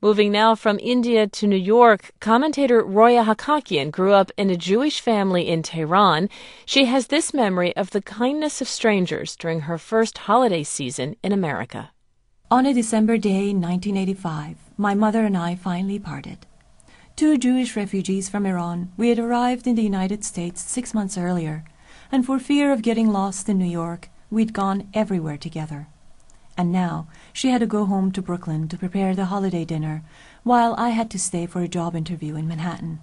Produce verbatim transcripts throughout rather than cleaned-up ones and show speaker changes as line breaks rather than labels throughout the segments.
Moving now from India to New York, commentator Roya Hakakian grew up in a Jewish family in Tehran. She has this memory of the kindness of strangers during her first holiday season in America.
On a December day in nineteen eighty-five, my mother and I finally parted. Two Jewish refugees from Iran, we had arrived in the United States six months earlier, and for fear of getting lost in New York, we'd gone everywhere together. And now she had to go home to Brooklyn to prepare the holiday dinner, while I had to stay for a job interview in Manhattan.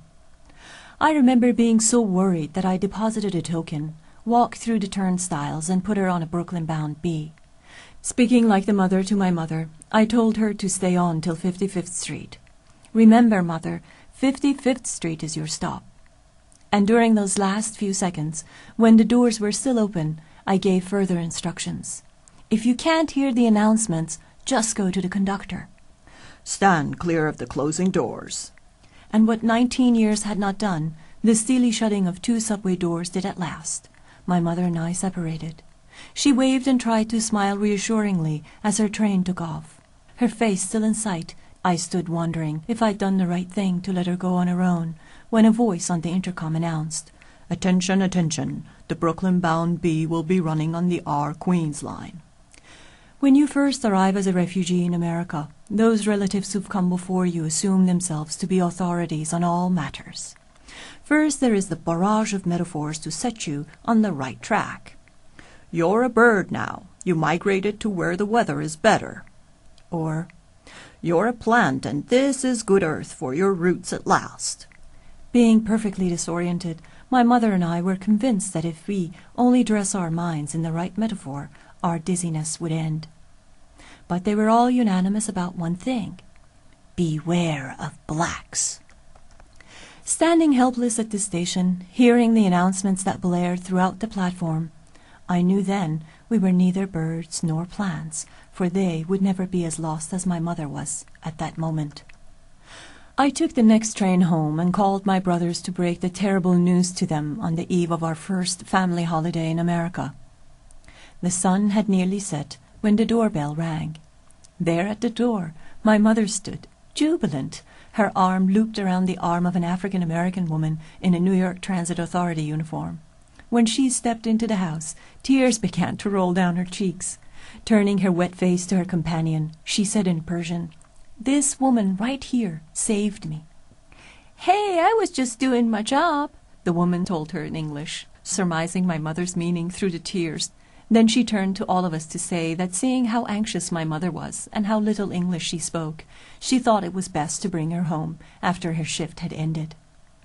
I remember being so worried that I deposited a token, walked through the turnstiles, and put her on a Brooklyn-bound B. Speaking like the mother to my mother, I told her to stay on till fifty-fifth Street. Remember, Mother, fifty-fifth Street is your stop. And during those last few seconds, when the doors were still open, I gave further instructions. If you can't hear the announcements, just go to the conductor.
Stand clear of the closing doors.
And what nineteen years had not done, the steely shutting of two subway doors did at last. My mother and I separated. She waved and tried to smile reassuringly as her train took off. Her face still in sight, I stood wondering if I'd done the right thing to let her go on her own, when a voice on the intercom announced,
"Attention, attention, the Brooklyn-bound B will be running on the R Queens line."
When you first arrive as a refugee in America, those relatives who've come before you assume themselves to be authorities on all matters. First, there is the barrage of metaphors to set you on the right track.
"You're a bird now. You migrated to where the weather is better."
Or,
"You're a plant, and this is good earth for your roots at last."
Being perfectly disoriented, my mother and I were convinced that if we only dress our minds in the right metaphor, our dizziness would end. But they were all unanimous about one thing: beware of blacks. Standing helpless at the station, hearing the announcements that blared throughout the platform, I knew then we were neither birds nor plants, for they would never be as lost as my mother was at that moment. I took the next train home and called my brothers to break the terrible news to them on the eve of our first family holiday in America. The sun had nearly set when the doorbell rang. There at the door, my mother stood, jubilant, her arm looped around the arm of an African-American woman in a New York Transit Authority uniform. When she stepped into the house, tears began to roll down her cheeks. Turning her wet face to her companion, she said in Persian, "This woman right here saved me." "Hey, I was just doing my job," the woman told her in English, surmising my mother's meaning through the tears. Then she turned to all of us to say that seeing how anxious my mother was and how little English she spoke, she thought it was best to bring her home after her shift had ended.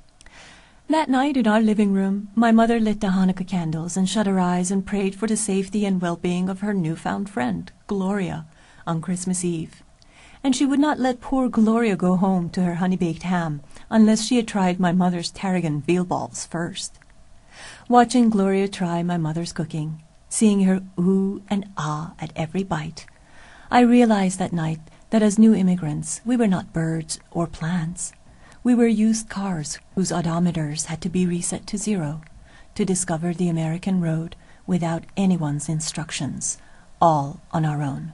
That night in our living room, my mother lit the Hanukkah candles and shut her eyes and prayed for the safety and well-being of her newfound friend, Gloria, on Christmas Eve. And she would not let poor Gloria go home to her honey-baked ham unless she had tried my mother's tarragon veal balls first. Watching Gloria try my mother's cooking, seeing her ooh and ah at every bite, I realized that night that as new immigrants we were not birds or plants. We were used cars whose odometers had to be reset to zero to discover the American road without anyone's instructions, all on our own.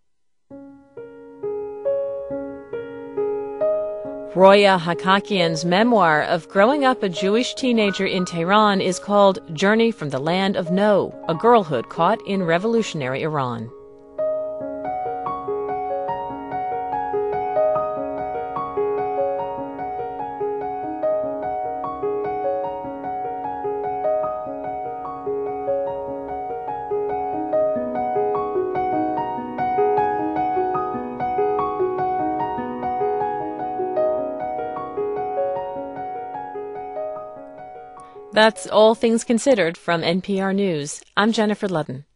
Roya Hakakian's memoir of growing up a Jewish teenager in Tehran is called Journey from the Land of No, a Girlhood Caught in Revolutionary Iran. That's All Things Considered from N P R News. I'm Jennifer Ludden.